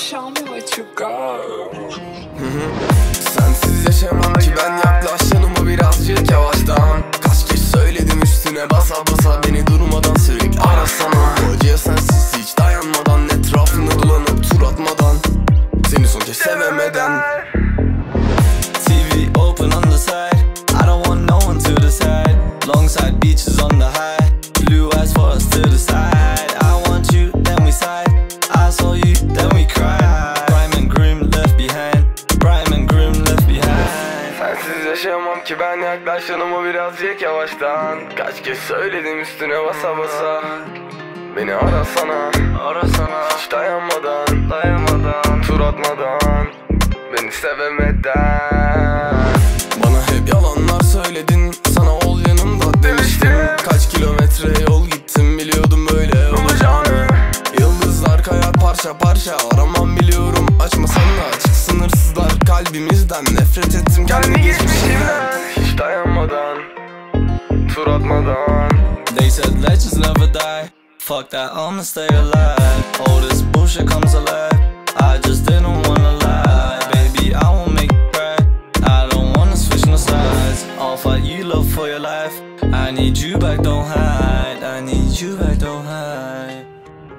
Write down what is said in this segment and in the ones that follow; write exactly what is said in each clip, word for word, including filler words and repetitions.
show me what you got. Sensiz yaşamam ki ben, yaklaş yanıma birazcık yavaştan. Kaç kez söyledim üstüne basa basa, beni durmadan sürekli arasana. Bu acıya sensiz hiç dayanmadan, etrafını dolanıp tur atmadan, seni son kez sevemeden. T V open on the side, I don't want no one to the side. Long side beaches on the high, blue eyes for us to the side. I want you, then we side. I saw you, then we cried. Prime and grim left behind, prime and grim left behind. Sensiz yaşayamam ki ben, yaklaş yanıma birazcık yavaştan. Kaç kez söyledim üstüne basa basa, beni arasana, arasana. Hiç dayanmadan, dayanmadan, tur atmadan, beni sevemeden. Bana hep yalanlar söyledin, sana ol yanımda demiştim. Kaç kilometre yol gittim, biliyordum böyle olacağını. Yıldızlar kayar parça parça, aramam biliyorum, açmasan da açık sınırsızlar kalbimizden. Nefret ettim kendi geçmişimden, hiç dayanmadan, tur atmadan. They said legends never die, fuck that, I'ma stay alive. All this bullshit comes alive, I just didn't wanna lie. Baby, I won't make you cry, I don't wanna switch no sides. I'll fight you love for your life, I need you back, don't hide. I need you back, don't hide.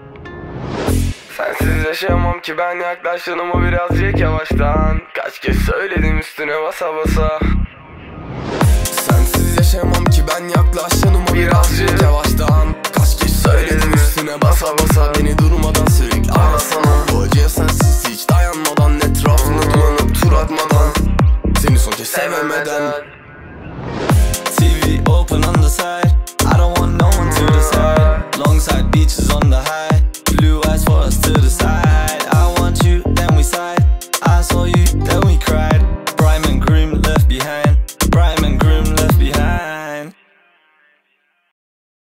Sensiz yaşayamam ki ben, yaklaş yanıma birazcık yavaştan. Kaç kez söyledim üstüne basa basa. Sensiz yaşayamam ki ben, yaklaş yanıma birazcık yavaştan. Kaç kez söyledim üstüne basa basa, beni durmadan sürekli arasana. Bu acıya sensiz hiç dayanmadan, etrafını dolanıp tur atmadan, seni son kez sevemeden. T V open on the side,